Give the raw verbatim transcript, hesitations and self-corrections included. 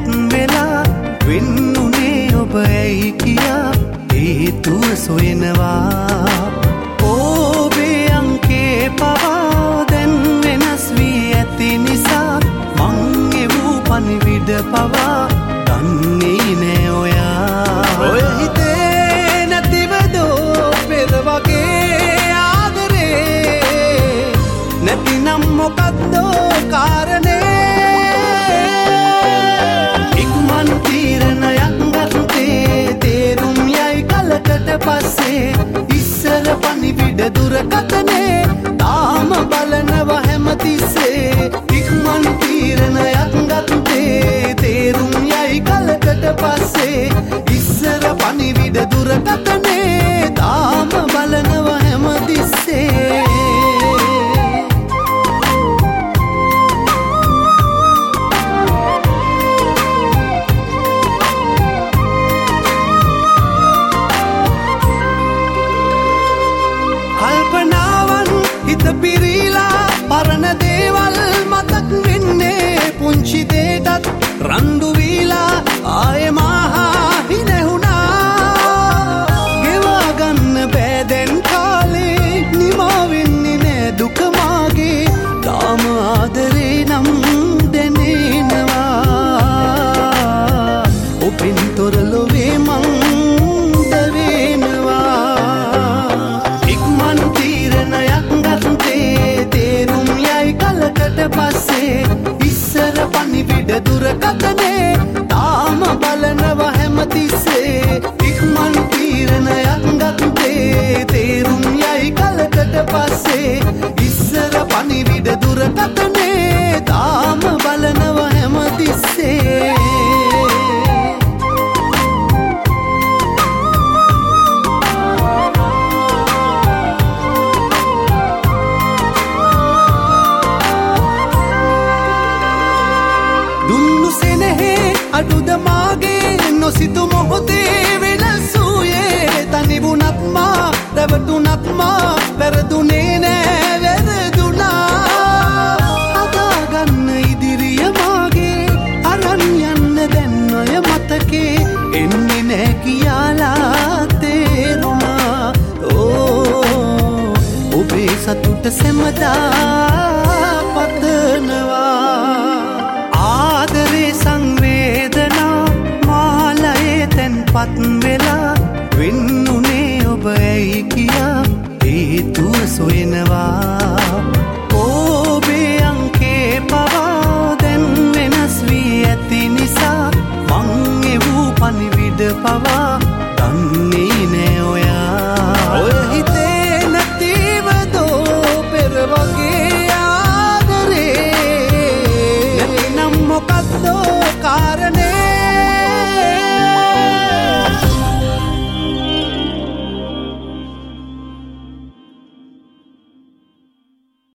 වෙලා වෙන්නුනේ ඔබ ඇයි කියා හේතුව සොයනවා ඔබේ අංකේ පවා දැන් වෙනස් වී ඇති නිසා මං එවූ පණිවිඩ පවා දන්නේ නෑ ඔයා ඔය හිතේ නැතිවදෝ පෙර වගේ ආදරේ නැතිනම් මොකද්දෝ කාරණේ ඉක්මන් තීරණයක් ගත්තේ තේරුම් යයි කලකට පස්සේ ඉස්සර පණිවිඩ දුරකථනේ තාම බලනව හැමතිස්සේ ඉක්මන් තීරණයක් ගත්තේ තේරුම් යයි කලකට පස්සේ ඉස්සර පණිවිඩ දුරකථනේ තාම බලනව හැමතිස්සේ හිත පිරීලා පරණ දේවල් මතක් වෙන්නේ පුංචි දෙයටත් රණ්ඩු වීලා ආයෙ මාහා හිනැහුණා ගෙවා ගන්න බෑ දැන් කාලේ නිමා වෙන්නේ නෑ දුක මාගේ තාම ආදරේ නම් දැනෙනවා ඔබෙන් තොර ලොවේ මං දවෙනවා ඉක්මන් තීරණයක් තේරුම් යයි කලකට පස්සේ ඉස්සර පණිවිඩ දුරකථනේ තාම බලනව හැමතිස්සේ ඉක්මන් තීරණයක් ගත්තේ තේරුම් යයි කලකට පස්සේ ඉස්සර පණිවිඩ දුරකථනේ තාම බලනව හැමතිස්සේ අඩුද මාගේ නොසිතු මොහොතේ වෙනස් වූයේ තනිවුණත් මා රැවටුණත් මා වැරදුනේ නෑ වැරදුනා අදාගන්න ඉදිරිය මාගේ අරන් යන්න දැන් ඔය මතකේ එන්නේ නෑ කියාලා තේරුණා ඕ ඔබේ සතුට සැමදා පතනවා ආදරේ සංවේදනා මාලයේ තැන්පත් වෙලා වෙන්නුනේ ඔබ ඇයි කියා හේතුව සොයනවා ඔබේ අංකේ පවා දැන් වෙනස් වී ඇති නිසා මං එවූ පණිවිඩ පවා දන්නේ නෑ ඔයා ඔය හිතේ නැතිවදෝ පෙර වගේ ආදරේ නැතිනම් මොකද්දෝ